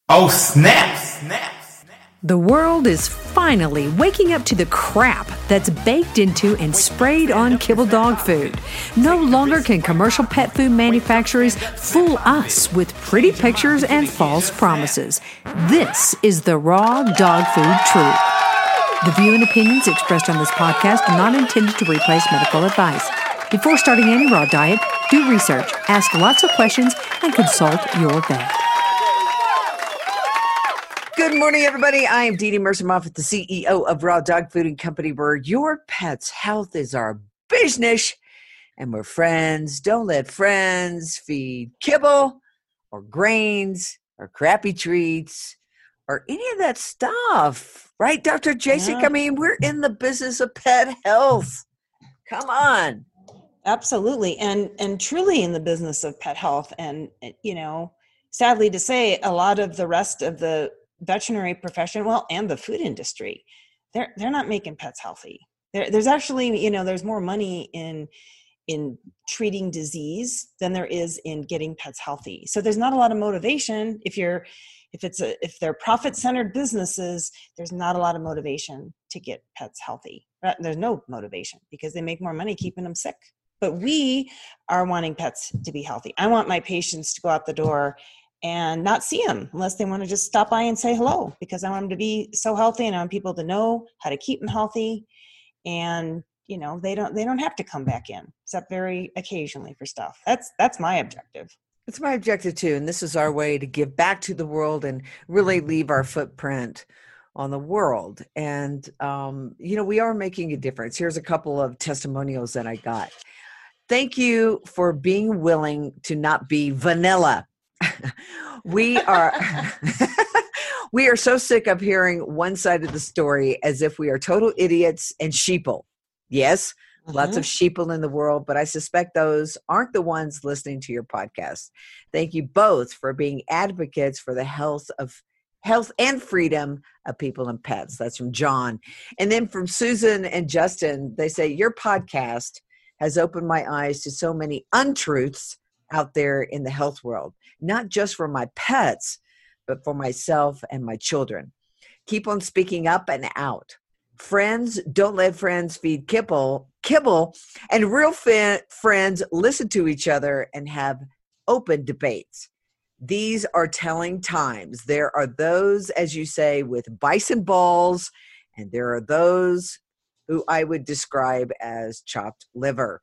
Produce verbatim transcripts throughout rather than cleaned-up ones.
Oh, snap! Snap! The world is finally waking up to the crap that's baked into and sprayed on kibble dog food. No longer can commercial pet food manufacturers fool us with pretty pictures and false promises. This is the raw dog food truth. The view and opinions expressed on this podcast are not intended to replace medical advice. Before starting any raw diet, do research, ask lots of questions, and consult your vet. Good morning, everybody. I am Dee Dee Mercer Moffat, the C E O of Raw Dog Food and Company, where your pet's health is our business, and we're friends. Don't let friends feed kibble or grains or crappy treats or any of that stuff. Right, Doctor Jasek? Yeah. I mean, we're in the business of pet health. Come on. Absolutely. And and truly in the business of pet health. And, you know, sadly to say, a lot of the rest of the veterinary profession, well, and the food industry, they're they're not making pets healthy. There, there's actually, you know, there's more money in in treating disease than there is in getting pets healthy. So there's not a lot of motivation if you're if it's a if they're profit-centered businesses, there's not a lot of motivation to get pets healthy. There's no motivation because they make more money keeping them sick. But we are wanting pets to be healthy. I want my patients to go out the door and not see them unless they want to just stop by and say hello, because I want them to be so healthy and I want people to know how to keep them healthy. And, you know, they don't, they don't have to come back in except very occasionally for stuff. That's, that's my objective. It's my objective too. And this is our way to give back to the world and really leave our footprint on the world. And, um, you know, we are making a difference. Here's a couple of testimonials that I got. Thank you for being willing to not be vanilla. we are we are so sick of hearing one side of the story as if we are total idiots and sheeple. Yes, mm-hmm. Lots of sheeple in the world, but I suspect those aren't the ones listening to your podcast. Thank you both for being advocates for the health of health and freedom of people and pets. That's from John. And then from Susan and Justin, they say your podcast has opened my eyes to so many untruths out there in the health world, not just for my pets, but for myself and my children. Keep on speaking up and out. Friends, don't let friends feed kibble, kibble, and real fa- friends listen to each other and have open debates. These are telling times. There are those, as you say, with bison balls, and there are those who I would describe as chopped liver.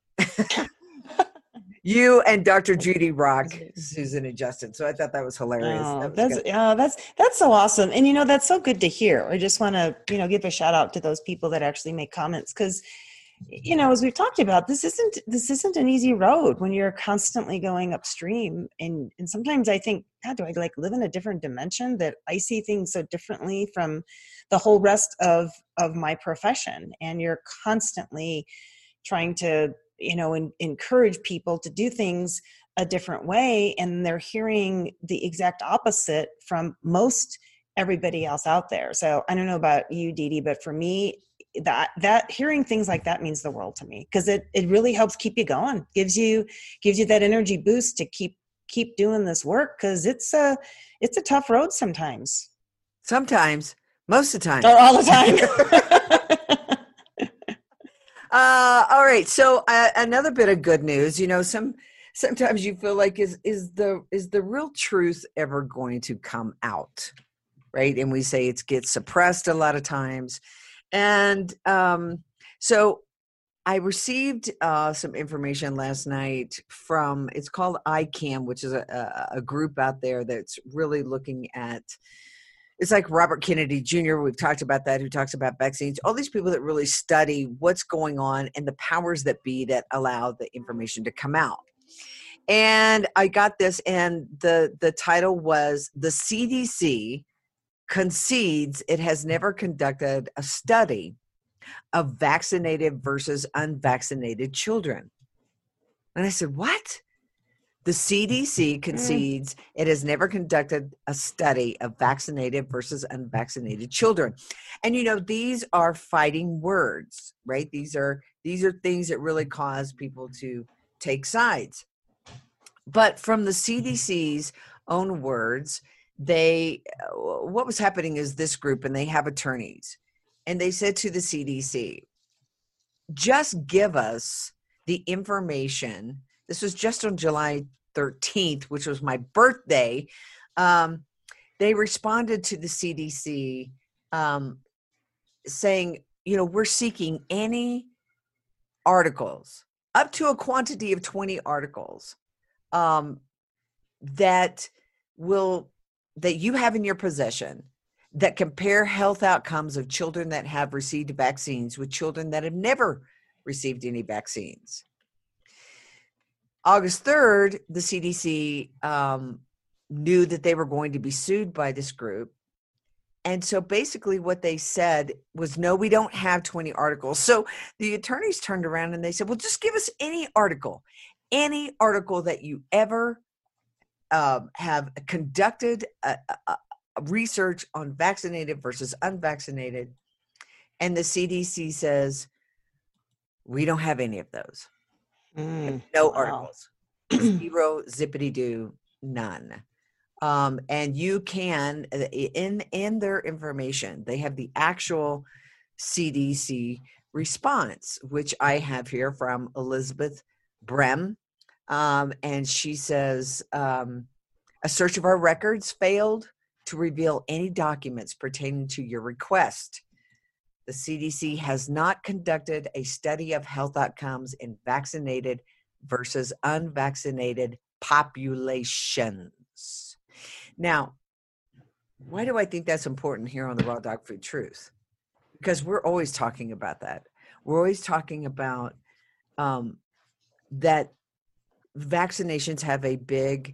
You and Doctor Judy rock Susan and Justin. So I thought that was hilarious. Oh, that was that's good. yeah, that's that's so awesome. And you know, that's so good to hear. I just want to, you know, give a shout out to those people that actually make comments, because, you know, as we've talked about, this isn't this isn't an easy road when you're constantly going upstream. And and sometimes I think, God, do I like live in a different dimension that I see things so differently from the whole rest of of my profession? And you're constantly trying to, you know, and encourage people to do things a different way. And they're hearing the exact opposite from most everybody else out there. So I don't know about you, Dee Dee, but for me, that, that hearing things like that means the world to me, because it, it really helps keep you going, gives you, gives you that energy boost to keep, keep doing this work. Cause it's a, it's a tough road sometimes. Sometimes, most of the time. Or all the time. Uh, all right. So uh, another bit of good news, you know, some, sometimes you feel like is, is the, is the real truth ever going to come out? Right. And we say it gets suppressed a lot of times. And, um, so I received, uh, some information last night from, it's called I CAM, which is a, a, a group out there that's really looking at, it's like Robert Kennedy Junior We've talked about that, who talks about vaccines, all these people that really study what's going on and the powers that be that allow the information to come out. And I got this, and the, the title was The C D C Concedes It Has Never Conducted a Study of Vaccinated versus Unvaccinated Children. And I said, what? The C D C concedes mm. it has never conducted a study of vaccinated versus unvaccinated children. And, you know, these are fighting words, right? These are these are things that really cause people to take sides. But from the C D C's own words, they, what was happening is this group, and they have attorneys, and they said to the C D C, just give us the information. This was just on July thirteenth, which was my birthday. Um, they responded to the C D C um, saying, you know, we're seeking any articles up to a quantity of twenty articles um, that will, that you have in your possession that compare health outcomes of children that have received vaccines with children that have never received any vaccines. August third, the C D C um, knew that they were going to be sued by this group. And so basically what they said was, no, we don't have twenty articles. So the attorneys turned around and they said, well, just give us any article, any article that you ever um, have conducted a, a, a research on vaccinated versus unvaccinated. And the C D C says, we don't have any of those. Mm, no wow. articles, zero, zippity doo, none. Um, and you can, in, in their information, they have the actual C D C response, which I have here from Elizabeth Brem. Um, and she says, um, a search of our records failed to reveal any documents pertaining to your request. The C D C has not conducted a study of health outcomes in vaccinated versus unvaccinated populations. Now, why do I think that's important here on the Raw Dog Food Truth? Because we're always talking about that. We're always talking about um, that vaccinations have a big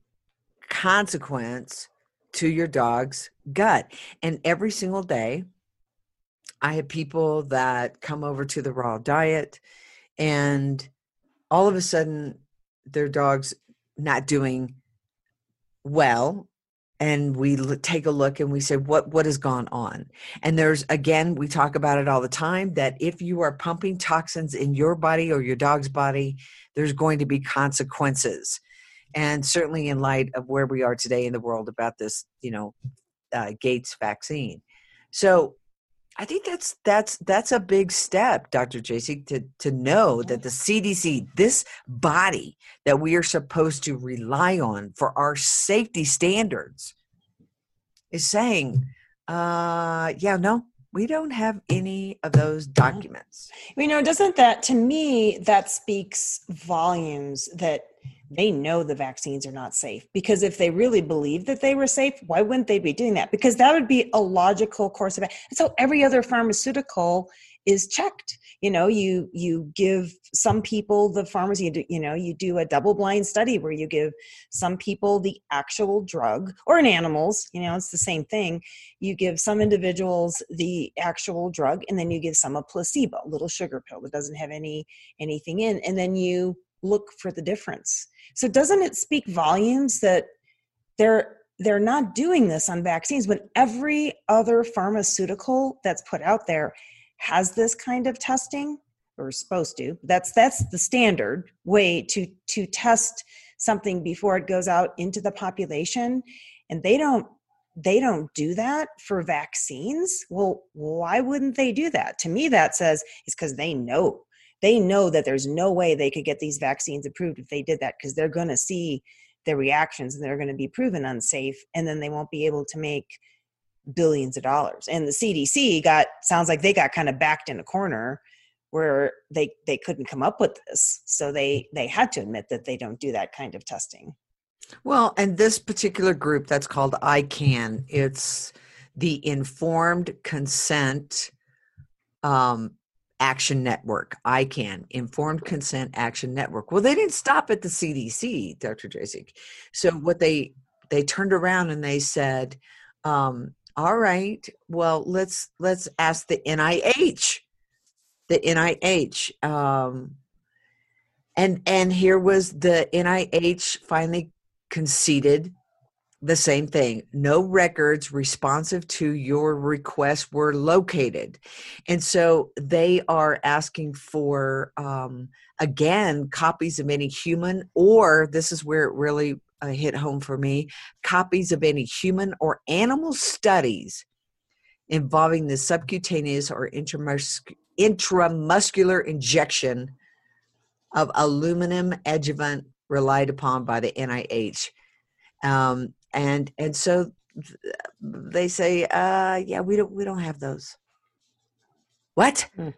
consequence to your dog's gut. And every single day, I have people that come over to the Raw Diet, and all of a sudden their dog's not doing well. And we l- take a look and we say, what, what has gone on? And there's, again, we talk about it all the time, that if you are pumping toxins in your body or your dog's body, there's going to be consequences. And certainly in light of where we are today in the world about this, you know, uh, Gates vaccine. So I think that's that's that's a big step, Doctor Jasey, to to know that the C D C, this body that we are supposed to rely on for our safety standards, is saying, uh, yeah, no, we don't have any of those documents. You know, doesn't that, to me, that speaks volumes that they know the vaccines are not safe? Because if they really believe that they were safe, why wouldn't they be doing that? Because that would be a logical course of action. So every other pharmaceutical is checked. You know, you you give some people the pharmacy, you, do, you know, you do a double blind study where you give some people the actual drug, or in animals, you know, it's the same thing. You give some individuals the actual drug, and then you give some a placebo, a little sugar pill that doesn't have any anything in, and then you look for the difference. So doesn't it speak volumes that they're they're not doing this on vaccines when every other pharmaceutical that's put out there has this kind of testing, or is supposed to? That's that's the standard way to to test something before it goes out into the population, and they don't they don't do that for vaccines. Well, why wouldn't they do that? To me, that says it's because they know. They know that there's no way they could get these vaccines approved if they did that, because they're going to see their reactions and they're going to be proven unsafe, and then they won't be able to make billions of dollars. And the C D C got, sounds like they got kind of backed in a corner where they, they couldn't come up with this. So they, they had to admit that they don't do that kind of testing. Well, and this particular group that's called I CAN, it's the Informed Consent um, Action Network. I CAN, Informed Consent Action Network. Well, they didn't stop at the C D C, Doctor Jasek. So what they they turned around and they said, um, all right, well, let's let's ask the N I H. The N I H. Um, and and here was the N I H finally conceded the same thing. No records responsive to your request were located. And so they are asking for, um, again, copies of any human, or this is where it really uh, hit home for me. Copies of any human or animal studies involving the subcutaneous or intramus- intramuscular injection of aluminum adjuvant relied upon by the N I H. Um, and and so they say, uh, yeah, we don't we don't have those. What? Hmm.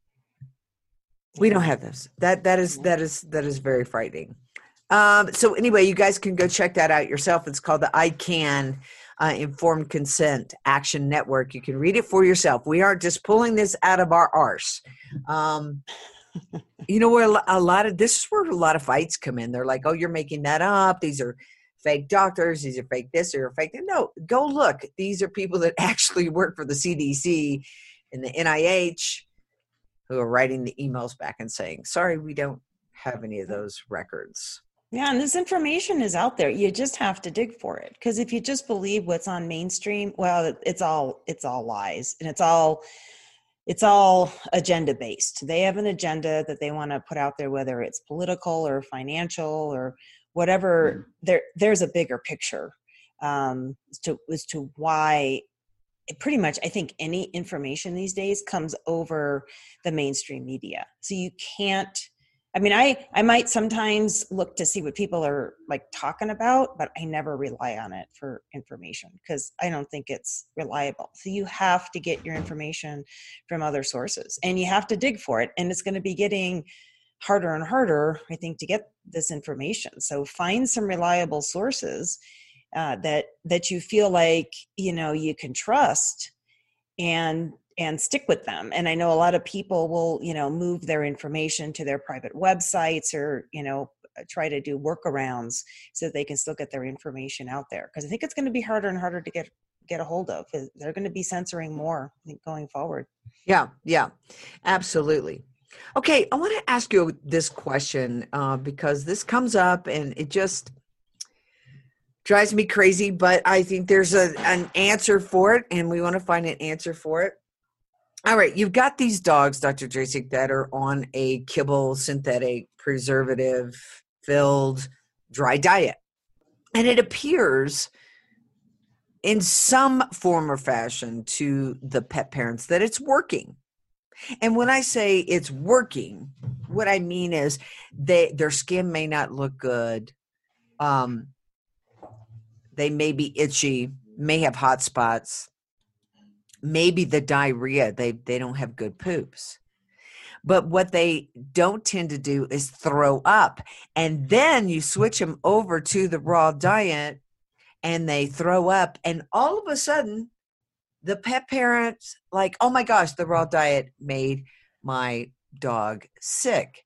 We don't have those. That that is that is that is very frightening. Um, so anyway, you guys can go check that out yourself. It's called the I CAN uh, Informed Consent Action Network. You can read it for yourself. We aren't just pulling this out of our arse. Um, you know, where a lot of this is where a lot of fights come in. They're like, "Oh, you're making that up. These are fake doctors. These are fake this or fake that." No, go look. These are people that actually work for the C D C and the N I H who are writing the emails back and saying, "Sorry, we don't have any of those records." Yeah, and this information is out there. You just have to dig for it. Because if you just believe what's on mainstream, well, it's all it's all lies, and it's all it's all agenda based. They have an agenda that they want to put out there, whether it's political or financial or whatever. Mm. There, there's a bigger picture um, as to as to why. It pretty much, I think any information these days comes over the mainstream media. So you can't. I mean, I, I might sometimes look to see what people are like talking about, but I never rely on it for information because I don't think it's reliable. So you have to get your information from other sources and you have to dig for it. And it's going to be getting harder and harder, I think, to get this information. So find some reliable sources uh, that, that you feel like, you know, you can trust and and stick with them. And I know a lot of people will, you know, move their information to their private websites or, you know, try to do workarounds so that they can still get their information out there. Because I think it's going to be harder and harder to get get a hold of. They're going to be censoring more, I think, going forward. Yeah, yeah, absolutely. Okay, I want to ask you this question uh, because this comes up and it just drives me crazy, but I think there's a, an answer for it and we want to find an answer for it. All right, you've got these dogs, Doctor Drasik, that are on a kibble, synthetic, preservative-filled dry diet. And it appears in some form or fashion to the pet parents that it's working. And when I say it's working, what I mean is they their skin may not look good. Um, they may be itchy, may have hot spots. Maybe the diarrhea, they, they don't have good poops. But what they don't tend to do is throw up. And then you switch them over to the raw diet and they throw up. And all of a sudden, the pet parents like, oh my gosh, the raw diet made my dog sick.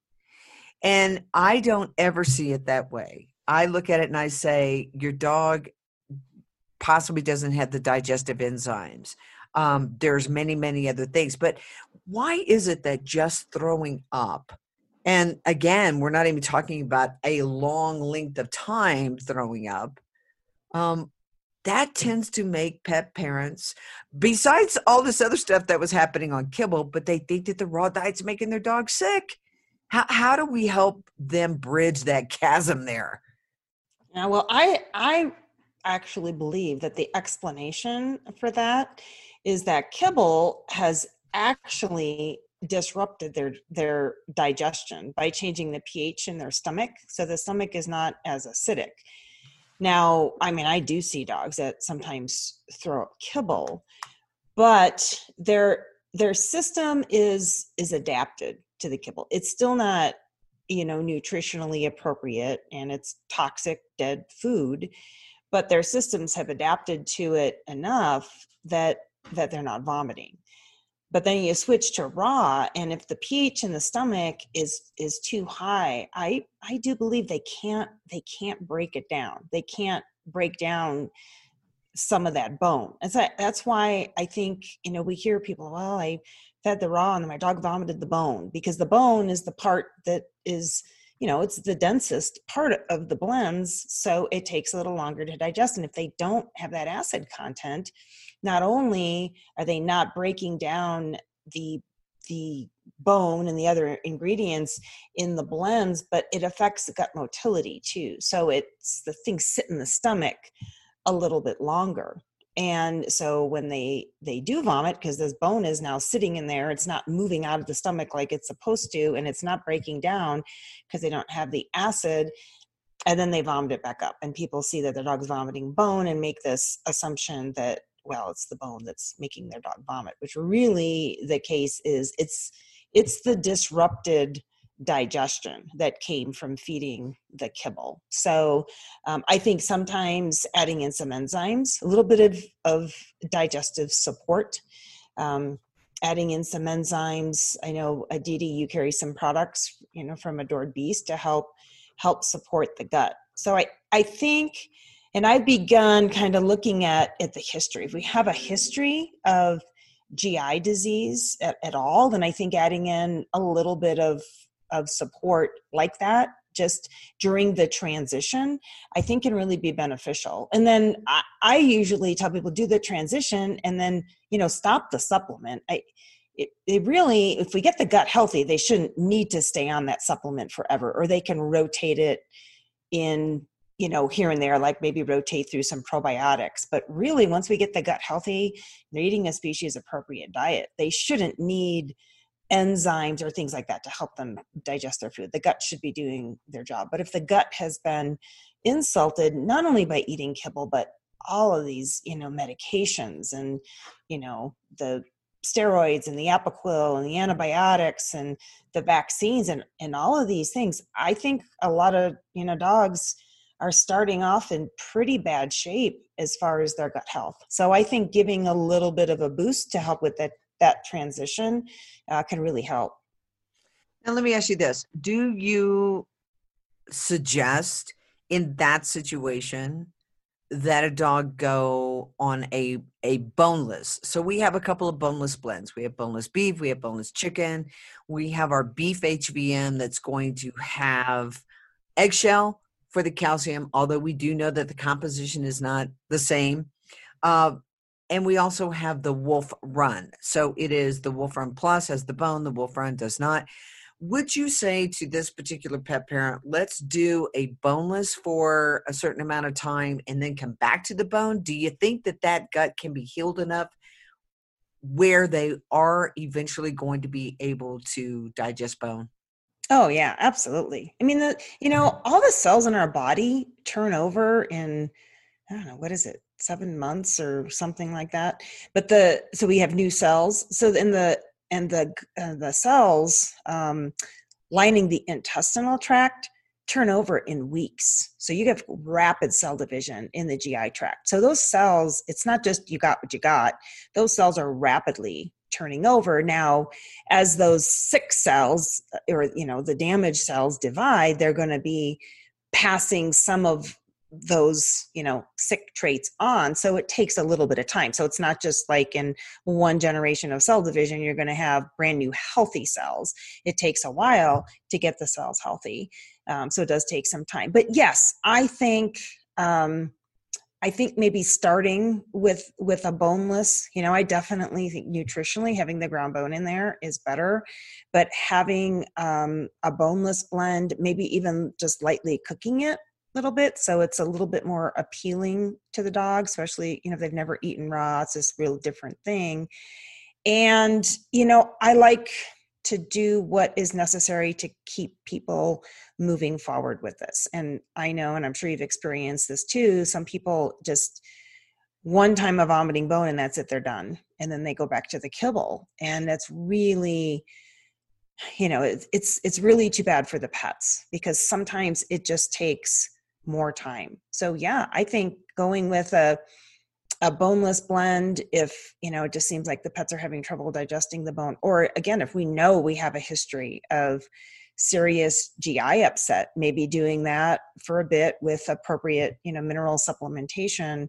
And I don't ever see it that way. I look at it and I say, your dog possibly doesn't have the digestive enzymes. Um, there's many, many other things, but why is it that just throwing up, and again, we're not even talking about a long length of time throwing up, um, that tends to make pet parents, besides all this other stuff that was happening on kibble, but they think that the raw diet's making their dog sick. How, how do we help them bridge that chasm there? Yeah, well, I, I actually believe that the explanation for that is that kibble has actually disrupted their their digestion by changing the pH in their stomach. So the stomach is not as acidic. Now, I mean, I do see dogs that sometimes throw up kibble, but their their system is is adapted to the kibble. It's still not, you know, nutritionally appropriate and it's toxic, dead food, but their systems have adapted to it enough that that they're not vomiting. But then you switch to raw, and if the pH in the stomach is is too high, I I do believe they can't they can't break it down. They can't break down some of that bone. And so that's why I think, you know, we hear people, well, I fed the raw and my dog vomited the bone, because the bone is the part that is, you know, it's the densest part of the blends. So it takes a little longer to digest. And if they don't have that acid content, not only are they not breaking down the, the bone and the other ingredients in the blends, but it affects the gut motility too. So it's the things sit in the stomach a little bit longer. And so when they, they do vomit, because this bone is now sitting in there, it's not moving out of the stomach like it's supposed to, and it's not breaking down because they don't have the acid, and then they vomit it back up. And people see that their dog's vomiting bone and make this assumption that, well, it's the bone that's making their dog vomit, which really the case is it's it's the disrupted digestion that came from feeding the kibble. So um, I think sometimes adding in some enzymes, a little bit of, of digestive support, um, adding in some enzymes. I know, Aditi, you carry some products, you know, from Adored Beast to help help support the gut. So I, I think, and I've begun kind of looking at, at the history. If we have a history of G I disease at, at all, then I think adding in a little bit of of support like that just during the transition, I think can really be beneficial. And then I, I usually tell people do the transition and then, you know, stop the supplement. I, it, it really, if we get the gut healthy, they shouldn't need to stay on that supplement forever, or they can rotate it in, you know, here and there, like maybe rotate through some probiotics. But really, once we get the gut healthy, they're eating a species appropriate diet, they shouldn't need enzymes or things like that to help them digest their food. The gut should be doing their job. But if the gut has been insulted, not only by eating kibble, but all of these, you know, medications and, you know, the steroids and the Apoquil and the antibiotics and the vaccines and, and all of these things, I think a lot of, you know, dogs are starting off in pretty bad shape as far as their gut health. So I think giving a little bit of a boost to help with that that transition uh, can really help. Now, let me ask you this. Do you suggest in that situation that a dog go on a, a boneless? So we have a couple of boneless blends. We have boneless beef, we have boneless chicken. We have our beef H V M that's going to have eggshell for the calcium, although we do know that the composition is not the same. Uh, And we also have the Wolf Run. So it is the Wolf Run Plus has the bone, the Wolf Run does not. Would you say to this particular pet parent, let's do a boneless for a certain amount of time and then come back to the bone? Do you think that that gut can be healed enough where they are eventually going to be able to digest bone? Oh yeah, absolutely. I mean, the, you know, all the cells in our body turn over in, I don't know, what is it? seven months or something like that. But the, so we have new cells. So in the, and the, uh, the cells um, lining the intestinal tract turn over in weeks. So you have rapid cell division in the G I tract. So those cells, it's not just you got what you got. Those cells are rapidly turning over. Now, as those sick cells or, you know, the damaged cells divide, they're going to be passing some of those, you know, sick traits on. So it takes a little bit of time. So it's not just like in one generation of cell division, you're going to have brand new healthy cells. It takes a while to get the cells healthy. Um, so it does take some time. But yes, I think, um, I think maybe starting with, with a boneless, you know, I definitely think nutritionally having the ground bone in there is better, but having um, a boneless blend, maybe even just lightly cooking it little bit, so it's a little bit more appealing to the dog, especially, you know, if they've never eaten raw. It's this real different thing. And, you know, I like to do what is necessary to keep people moving forward with this. And I know, and I'm sure you've experienced this too, some people just one time of vomiting bone and that's it, they're done. And then they go back to the kibble. And that's really, you know, it's, it's, it's really too bad for the pets because sometimes it just takes more time. So yeah, I think going with a a boneless blend, if, you know, it just seems like the pets are having trouble digesting the bone, or again, if we know we have a history of serious G I upset, maybe doing that for a bit with appropriate, you know, mineral supplementation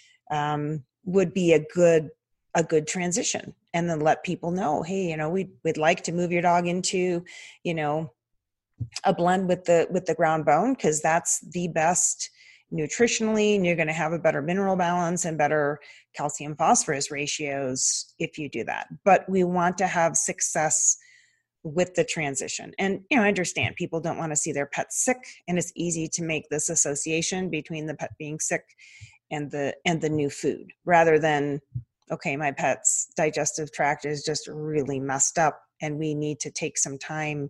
um, would be a good a good transition. And then let people know, hey, you know, we'd, we'd like to move your dog into, you know, a blend with the, with the ground bone, because that's the best nutritionally, and you're going to have a better mineral balance and better calcium phosphorus ratios if you do that. But we want to have success with the transition. And, you know, I understand people don't want to see their pets sick, and it's easy to make this association between the pet being sick and the, and the new food, rather than, okay, my pet's digestive tract is just really messed up and we need to take some time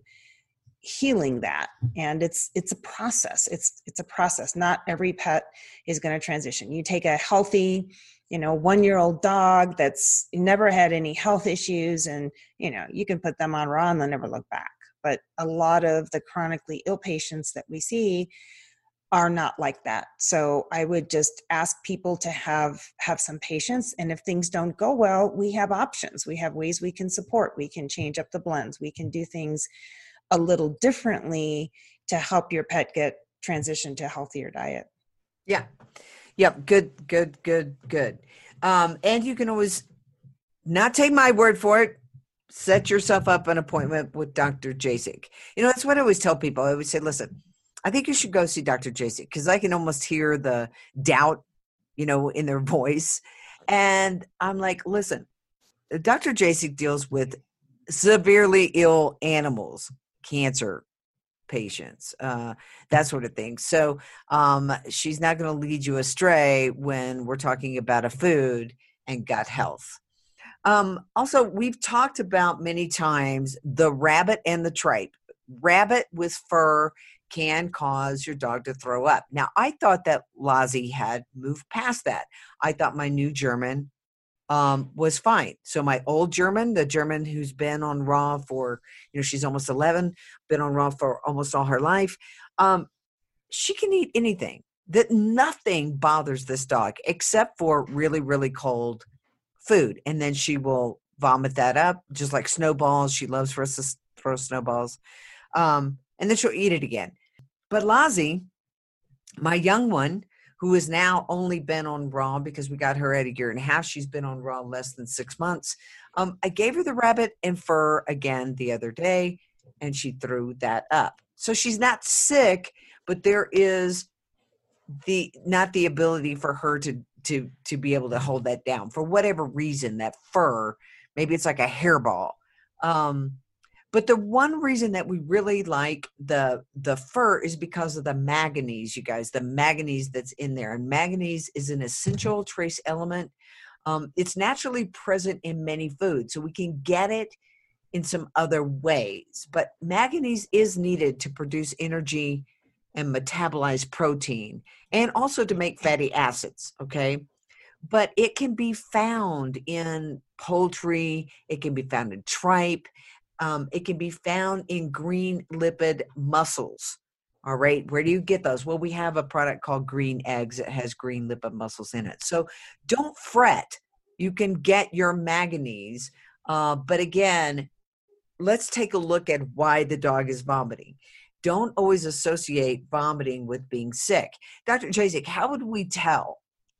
healing that. And it's, it's a process. It's, it's a process. Not every pet is going to transition. You take a healthy, you know, one-year-old dog that's never had any health issues, and, you know, you can put them on raw and they'll never look back. But a lot of the chronically ill patients that we see are not like that. So I would just ask people to have, have some patience. And if things don't go well, we have options. We have ways we can support. We can change up the blends. We can do things a little differently to help your pet get transitioned to a healthier diet. Yeah. Yep. Good, good, good, good. Um, and you can always not take my word for it. Set yourself up an appointment with Doctor Jasek. You know, that's what I always tell people. I always say, listen, I think you should go see Doctor Jasek, because I can almost hear the doubt, you know, in their voice. And I'm like, listen, Doctor Jasek deals with severely ill animals, cancer patients, uh, that sort of thing. So um, she's not going to lead you astray when we're talking about a food and gut health. Um, also, we've talked about many times the rabbit and the tripe. Rabbit with fur can cause your dog to throw up. Now, I thought that Lassie had moved past that. I thought my new German um, was fine. So my old German, the German who's been on raw for, you know, she's almost eleven, been on raw for almost all her life. Um, she can eat anything. That nothing bothers this dog except for really, really cold food. And then she will vomit that up, just like snowballs. She loves for us to throw snowballs. Um, and then she'll eat it again. But Lassie, my young one, who has now only been on raw because we got her at a year and a half, she's been on raw less than six months. Um, I gave her the rabbit and fur again the other day, and she threw that up. So she's not sick, but there is the not the ability for her to to to be able to hold that down for whatever reason. That fur, maybe it's like a hairball. Um, But the one reason that we really like the the fur is because of the manganese, you guys, the manganese that's in there. And manganese is an essential trace element. Um, it's naturally present in many foods, so we can get it in some other ways. But manganese is needed to produce energy and metabolize protein, and also to make fatty acids, okay? But it can be found in poultry. It can be found in tripe. Um, it can be found in green lipid mussels. All right. Where do you get those? Well, we have a product called Green Eggs that has green lipid mussels in it. So don't fret. You can get your manganese. Uh, but again, let's take a look at why the dog is vomiting. Don't always associate vomiting with being sick. Doctor Jasek, how would we tell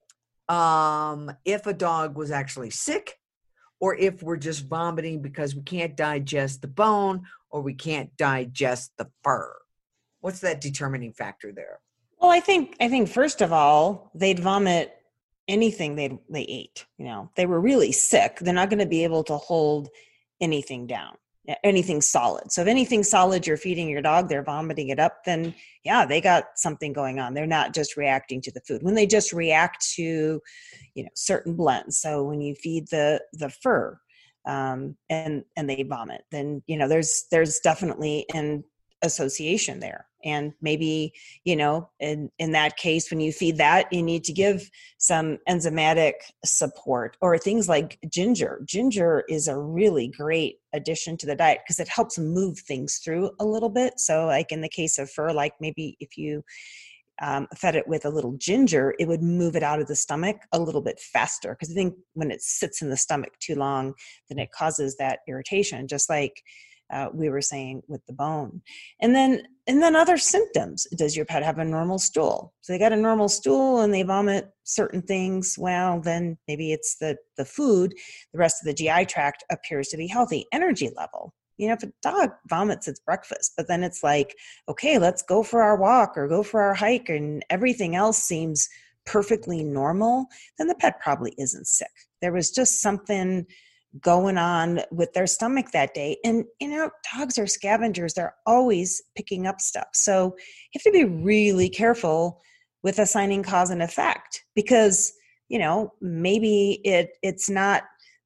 um, if a dog was actually sick, or if we're just vomiting because we can't digest the bone or we can't digest the fur? What's that determining factor there? Well, I think I think first of all, they'd vomit anything they they ate. You know, they were really sick. They're not going to be able to hold anything down, anything solid. So if anything solid you're feeding your dog, they're vomiting it up, then yeah, they got something going on. They're not just reacting to the food. When they just react to, you know, certain blends. So when you feed the the fur um, and and they vomit, then, you know, there's there's definitely an association there. And maybe, you know, in, in that case, when you feed that, you need to give some enzymatic support, or things like ginger. Ginger is a really great addition to the diet because it helps move things through a little bit. So like in the case of fur, like maybe if you um, fed it with a little ginger, it would move it out of the stomach a little bit faster. Because I think when it sits in the stomach too long, then it causes that irritation, just like Uh, we were saying with the bone. And then and then other symptoms. Does your pet have a normal stool? So they got a normal stool and they vomit certain things. Well, then maybe it's the, the food. The rest of the G I tract appears to be healthy. Energy level. You know, if a dog vomits its breakfast, but then it's like, okay, let's go for our walk or go for our hike, and everything else seems perfectly normal, then the pet probably isn't sick. There was just something going on with their stomach that day. And, you know, dogs are scavengers. They're always picking up stuff. So you have to be really careful with assigning cause and effect, because, you know, maybe it it's not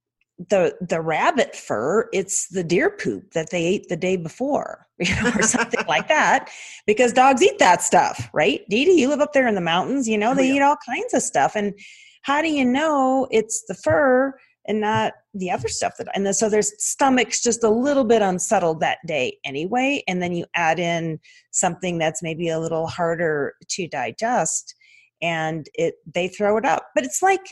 the the rabbit fur, it's the deer poop that they ate the day before, you know, or something like that, because dogs eat that stuff, right? Dee Dee, you live up there in the mountains, you know, they oh, yeah. eat all kinds of stuff. And how do you know it's the fur and not the other stuff that, and then, so there's stomach's just a little bit unsettled that day anyway. And then you add in something that's maybe a little harder to digest, and it, they throw it up. But it's like,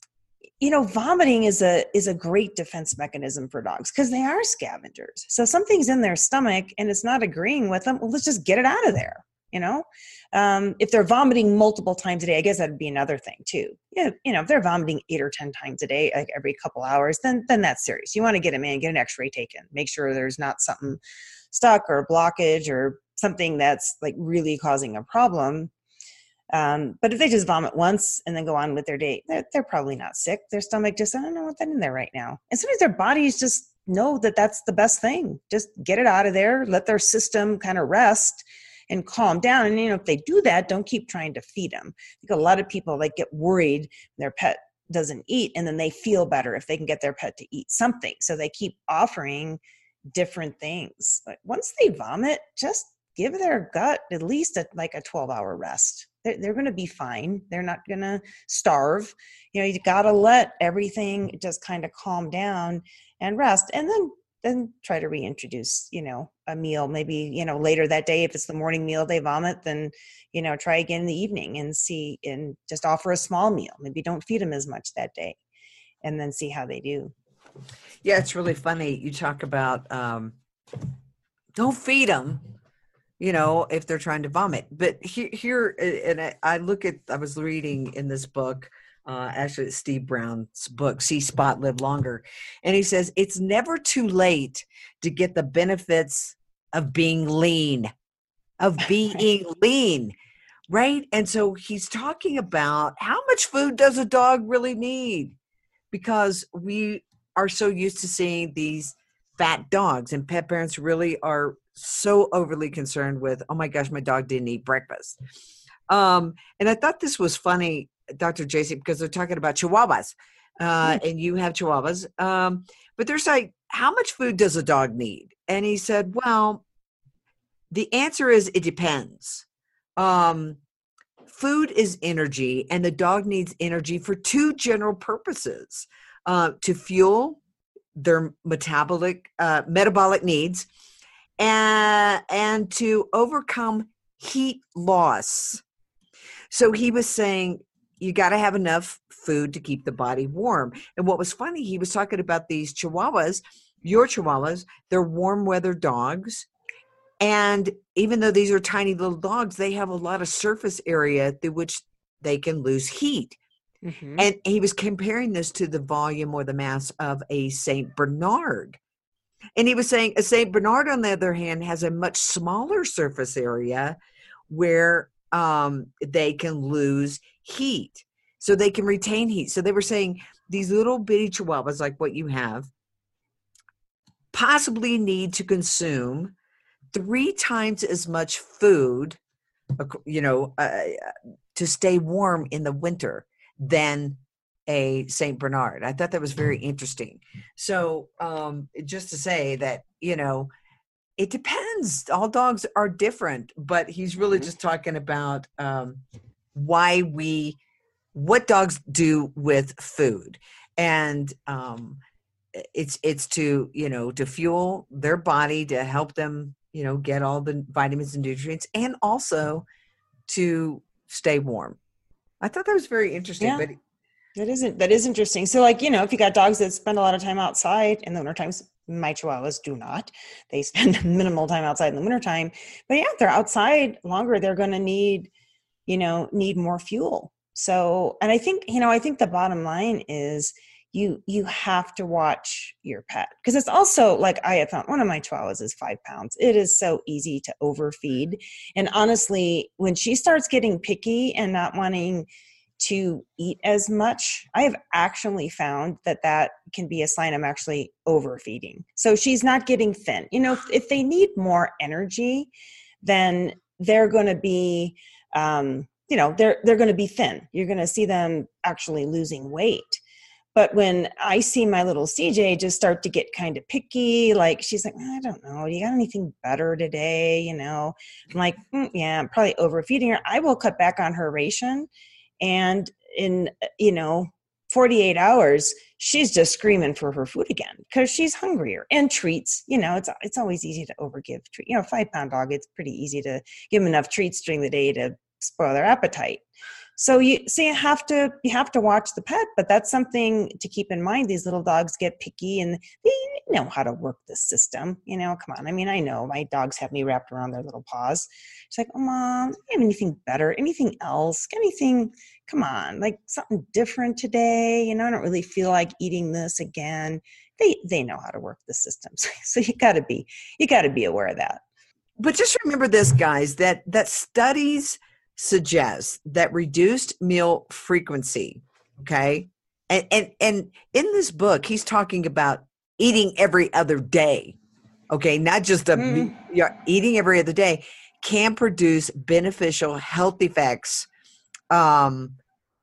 you know, vomiting is a, is a great defense mechanism for dogs, because they are scavengers. So something's in their stomach and it's not agreeing with them. Well, let's just get it out of there. You know, um, if they're vomiting multiple times a day, I guess that'd be another thing too. Yeah, you know, if they're vomiting eight or ten times a day, like every couple hours, then then that's serious. You want to get them in, get an X-ray taken, make sure there's not something stuck or blockage or something that's like really causing a problem. Um, but if they just vomit once and then go on with their day, they're, they're probably not sick. Their stomach just, I don't know what that's in there right now. And sometimes their bodies just know that that's the best thing. Just get it out of there, let their system kind of rest and calm down. And, you know, if they do that, don't keep trying to feed them. I think a lot of people like get worried when their pet doesn't eat, and then they feel better if they can get their pet to eat something. So they keep offering different things. But once they vomit, just give their gut at least a, like a twelve hour rest. They're, they're going to be fine. They're not going to starve. You know, you got to let everything just kind of calm down and rest. And then then try to reintroduce, you know, a meal, maybe, you know, later that day. If it's the morning meal they vomit, then, you know, try again in the evening and see, and just offer a small meal. Maybe don't feed them as much that day, and then see how they do. Yeah, it's really funny. You talk about um, don't feed them, you know, if they're trying to vomit. But here, here and I, I look at, I was reading in this book, Uh, actually, it's Steve Brown's book, See Spot, Live Longer. And he says, it's never too late to get the benefits of being lean, of being lean, right? And so he's talking about how much food does a dog really need? Because we are so used to seeing these fat dogs, and pet parents really are so overly concerned with, oh my gosh, my dog didn't eat breakfast. Um, and I thought this was funny, Doctor Jasey, because they're talking about Chihuahuas, uh, mm. and you have Chihuahuas. Um, but there's like, how much food does a dog need? And he said, well, the answer is it depends. Um, food is energy, and the dog needs energy for two general purposes: uh, to fuel their metabolic uh, metabolic needs, and and to overcome heat loss. So he was saying, you got to have enough food to keep the body warm. And what was funny, he was talking about these Chihuahuas, your Chihuahuas, they're warm weather dogs. And even though these are tiny little dogs, they have a lot of surface area through which they can lose heat. Mm-hmm. And he was comparing this to the volume or the mass of a Saint Bernard. And he was saying a Saint Bernard, on the other hand, has a much smaller surface area where um, they can lose heat. So they can retain heat. So they were saying these little bitty Chihuahuas, like what you have, possibly need to consume three times as much food, you know, uh, to stay warm in the winter than a Saint Bernard. I thought that was very interesting. So um, just to say that, you know, it depends. All dogs are different, but he's really just talking about um, why we, what dogs do with food. And um, it's, it's to, you know, to fuel their body, to help them, you know, get all the vitamins and nutrients, and also to stay warm. I thought that was very interesting. Yeah, but that isn't, that is interesting. So like, you know, if you got dogs that spend a lot of time outside in the winter times, my Chihuahuas do not. They spend minimal time outside in the wintertime. But yeah, if they're outside longer, they're going to need, you know, need more fuel. So, and I think, you know, I think the bottom line is you, you have to watch your pet, because it's also like, I have found one of my Chihuahuas is five pounds. It is so easy to overfeed. And honestly, when she starts getting picky and not wanting to eat as much, I have actually found that that can be a sign I'm actually overfeeding. So she's not getting thin. You know, if, if they need more energy, then they're going to be, um, you know, they're they're going to be thin. You're going to see them actually losing weight. But when I see my little C J just start to get kind of picky, like she's like, I don't know, do you got anything better today? You know, I'm like, mm, yeah, I'm probably overfeeding her. I will cut back on her ration. And in, you know, forty-eight hours, she's just screaming for her food again because she's hungrier. And treats, you know, it's it's always easy to overgive treat. You know, five pound dog, it's pretty easy to give them enough treats during the day to spoil their appetite. So you see, you have to you have to watch the pet, but that's something to keep in mind. These little dogs get picky and they know how to work the system. You know, come on. I mean, I know my dogs have me wrapped around their little paws. It's like, oh, Mom, do you have anything better? Anything else? Anything? Come on, like something different today. You know, I don't really feel like eating this again. They they know how to work the systems. So you got to be you got to be aware of that. But just remember this, guys, that that studies suggest that reduced meal frequency, okay? And, and, and in this book, he's talking about eating every other day, okay? Not just a, mm. you're eating every other day can produce beneficial health effects, um,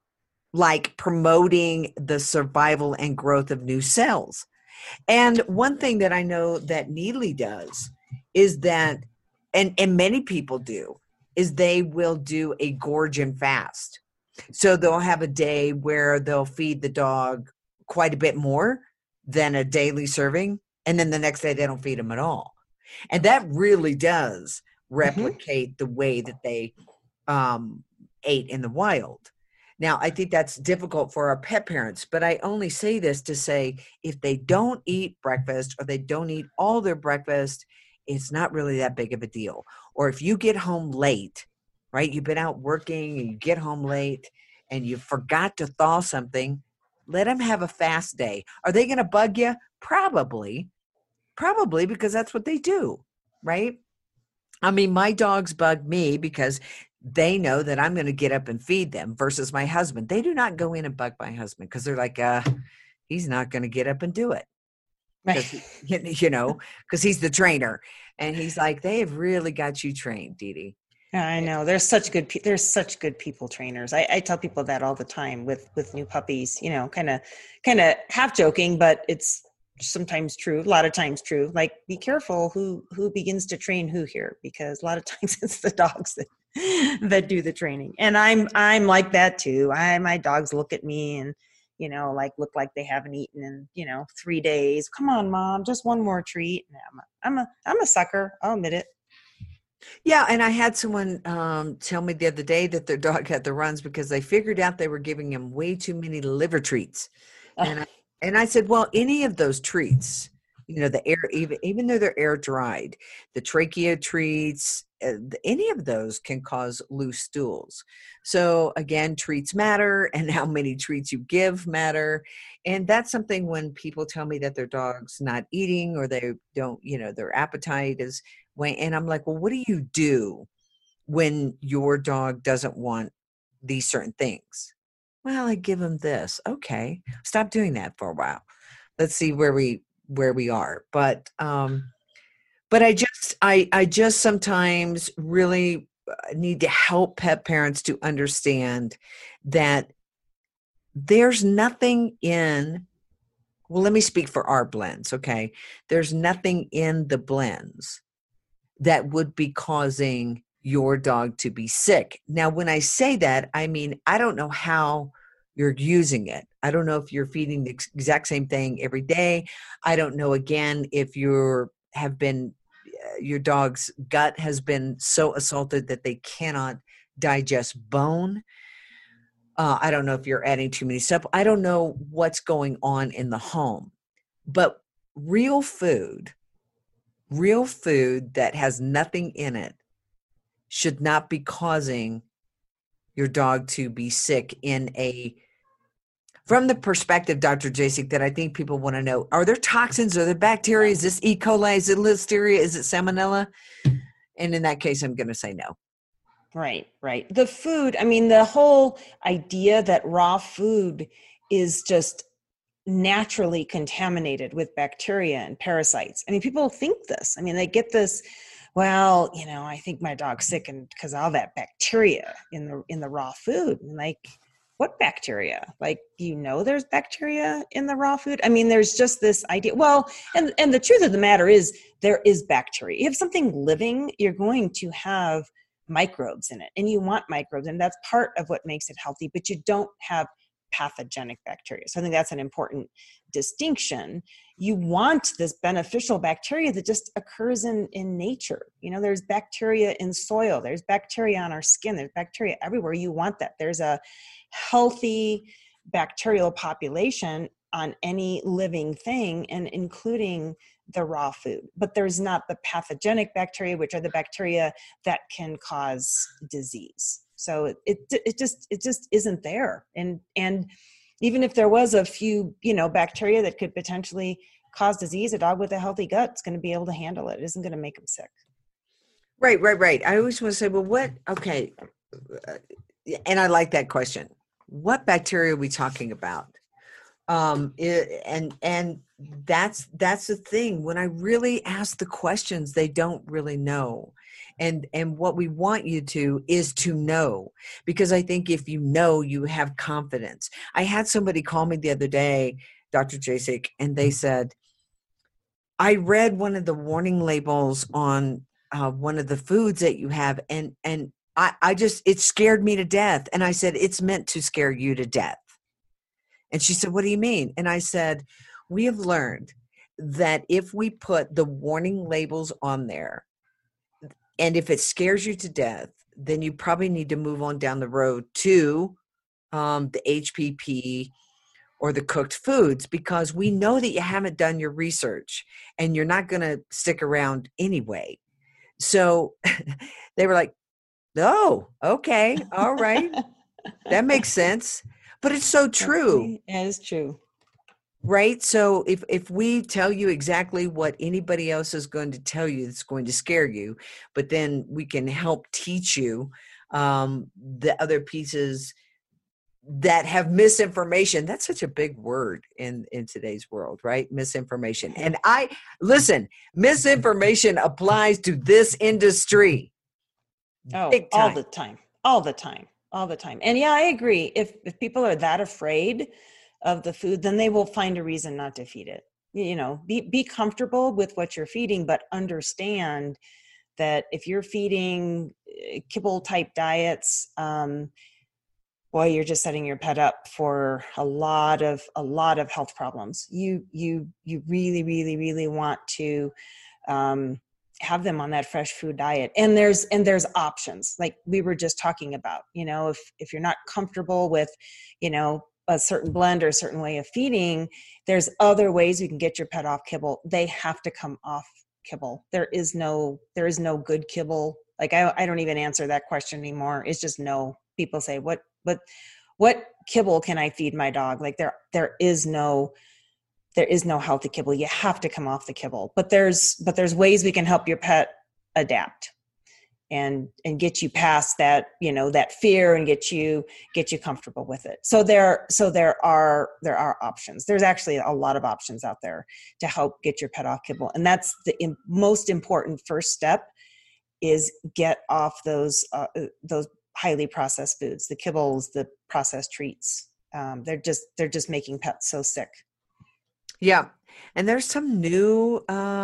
like promoting the survival and growth of new cells. And one thing that I know that Neely does is that, and, and many people do, is they will do a gorge and fast. So they'll have a day where they'll feed the dog quite a bit more than a daily serving. And then the next day they don't feed them at all. And that really does replicate mm-hmm. the way that they um, ate in the wild. Now, I think that's difficult for our pet parents, but I only say this to say if they don't eat breakfast or they don't eat all their breakfast, it's not really that big of a deal. Or if you get home late, right? You've been out working and you get home late and you forgot to thaw something, let them have a fast day. Are they going to bug you? Probably. Probably because that's what they do, right? I mean, my dogs bug me because they know that I'm going to get up and feed them versus my husband. They do not go in and bug my husband because they're like, uh, he's not going to get up and do it. Right. You know, because he's the trainer. And he's like, they have really got you trained, Dee Dee. I know. There's such good pe- there's such good people trainers. I, I tell people that all the time with, with new puppies, you know, kind of kind of half joking, but it's sometimes true, a lot of times true. Like, be careful who who begins to train who here, because a lot of times it's the dogs that that do the training. And I'm I'm like that too. I my dogs look at me and, you know, like look like they haven't eaten in, you know, three days. Come on, Mom, just one more treat. I'm a, I'm a, I'm a sucker. I'll admit it. Yeah. And I had someone um, tell me the other day that their dog had the runs because they figured out they were giving him way too many liver treats. And I, and I said, well, any of those treats, you know, the air, even, even though they're air dried, the trachea treats, uh, any of those can cause loose stools. So again, treats matter, and how many treats you give matter. And that's something when people tell me that their dog's not eating or they don't, you know, their appetite is way, and I'm like, well, what do you do when your dog doesn't want these certain things? Well, I give him this. Okay. Stop doing that for a while. Let's see where we, where we are. But, um, but I just, I, I just sometimes really need to help pet parents to understand that there's nothing in, well, let me speak for our blends. Okay. There's nothing in the blends that would be causing your dog to be sick. Now, when I say that, I mean, I don't know how you're using it. I don't know if you're feeding the exact same thing every day. I don't know, again, if you're have been, uh, your dog's gut has been so assaulted that they cannot digest bone. Uh, I don't know if you're adding too many stuff. I don't know what's going on in the home. But real food, real food that has nothing in it should not be causing your dog to be sick in a, from the perspective, Doctor Jasek, that I think people want to know, are there toxins, are there bacteria? Is this E. coli? Is it Listeria? Is it Salmonella? And in that case, I'm going to say no. Right, right. The food, I mean, the whole idea that raw food is just naturally contaminated with bacteria and parasites. I mean, people think this. I mean, they get this, well, you know, I think my dog's sick and because of all that bacteria in the in the raw food. And like, what bacteria? Like, you know, there's bacteria in the raw food. I mean, there's just this idea. Well, and and the truth of the matter is there is bacteria. You have something living, you're going to have microbes in it, and you want microbes, and that's part of what makes it healthy, but you don't have pathogenic bacteria. So I think that's an important distinction. You want this beneficial bacteria that just occurs in, in nature. You know, there's bacteria in soil, there's bacteria on our skin, there's bacteria everywhere. You want that. There's a healthy bacterial population on any living thing, and including the raw food. But there's not the pathogenic bacteria, which are the bacteria that can cause disease. So it, it it just it just isn't there. And and even if there was a few, you know, bacteria that could potentially cause disease, a dog with a healthy gut is going to be able to handle it. It isn't going to make them sick. Right, right, right. I always want to say, well, what? Okay, and I like that question. What bacteria are we talking about? Um, it, and and that's that's the thing. When I really ask the questions, they don't really know. And and what we want you to is to know, because I think if you know, you have confidence. I had somebody call me the other day, Doctor Jasek, and they said, I read one of the warning labels on uh, one of the foods that you have, and and I, I just, it scared me to death. And I said, it's meant to scare you to death. And she said, what do you mean? And I said, we have learned that if we put the warning labels on there, and if it scares you to death, then you probably need to move on down the road to um, the H P P or the cooked foods, because we know that you haven't done your research and you're not going to stick around anyway. So they were like, oh, okay, all right. That makes sense. But it's so true. It is true. Right? So if, if we tell you exactly what anybody else is going to tell you, it's going to scare you, but then we can help teach you um, the other pieces that have misinformation. That's such a big word in, in today's world, right? Misinformation. And I, listen, misinformation applies to this industry. Oh, all the time, all the time, all the time. And yeah, I agree. If if people are that afraid of the food, then they will find a reason not to feed it. You know, be be comfortable with what you're feeding, but understand that if you're feeding kibble type diets, um, boy, you're just setting your pet up for a lot of a lot of health problems. You you you really, really, really want to um, have them on that fresh food diet. And there's and there's options, like we were just talking about. You know, if if you're not comfortable with, you know, a certain blend or a certain way of feeding, there's other ways you can get your pet off kibble. They have to come off kibble. There is no, there is no good kibble. Like I, I don't even answer that question anymore. It's just no. People say, what, what, what kibble can I feed my dog? Like there, there is no, there is no healthy kibble. You have to come off the kibble, but there's, but there's ways we can help your pet adapt and and get you past that, you know, that fear, and get you get you comfortable with it. So there so there are there are options. There's actually a lot of options out there to help get your pet off kibble. And that's the im- most important first step, is get off those uh, those highly processed foods, the kibbles, the processed treats. Um, they're just they're just making pets so sick. Yeah. And there's some new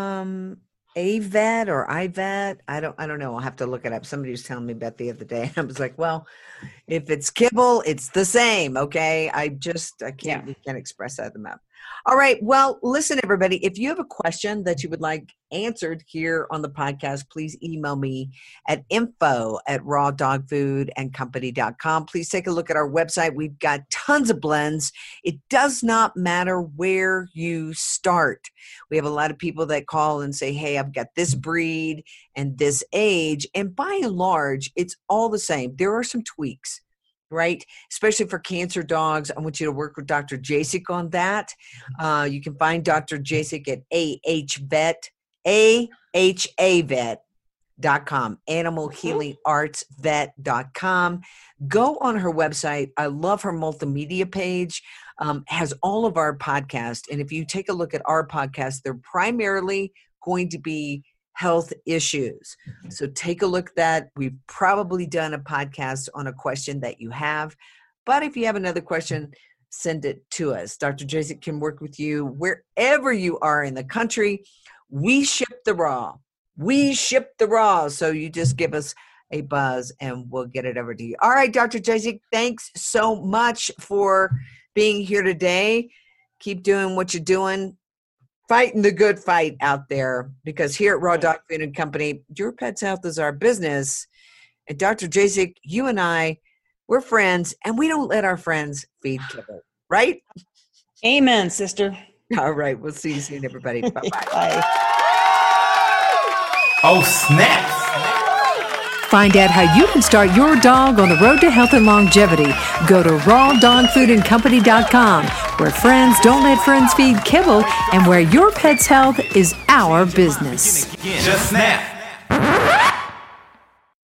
um A V E T or I V E T. I don't, I don't know. I'll have to look it up. Somebody was telling me about the other day. I was like, well, if it's kibble, it's the same. Okay. I just, I can't, Yeah. we can't express that enough. All right. Well, listen, everybody, if you have a question that you would like answered here on the podcast, please email me at info at raw dog food and company dot com. Please take a look at our website. We've got tons of blends. It does not matter where you start. We have a lot of people that call and say, hey, I've got this breed and this age. And by and large, it's all the same. There are some tweaks, right? Especially for cancer dogs. I want you to work with Doctor Jasek on that. Uh, you can find Doctor Jasek at A H Vet, A H A Vet dot com, animal healing arts vet dot com. Go on her website. I love her multimedia page. Um, has all of our podcasts. And if you take a look at our podcasts, they're primarily going to be health issues. So take a look at that. We've probably done a podcast on a question that you have. But if you have another question, send it to us. Doctor Jasek can work with you wherever you are in the country. We ship the raw. We ship the raw. So you just give us a buzz and we'll get it over to you. All right, Doctor Jasek, thanks so much for being here today. Keep doing what you're doing. Fighting the good fight out there, because here at Raw Dog Food and Company, your pet's health is our business. And Doctor Jasek, you and I, we're friends, and we don't let our friends feed kibble, right? Amen, sister. All right, we'll see you soon, everybody. Bye-bye. Bye. Oh, snaps! Find out how you can start your dog on the road to health and longevity. Go to raw dog food and company dot com, where friends don't let friends feed kibble and where your pet's health is our business. Just snap!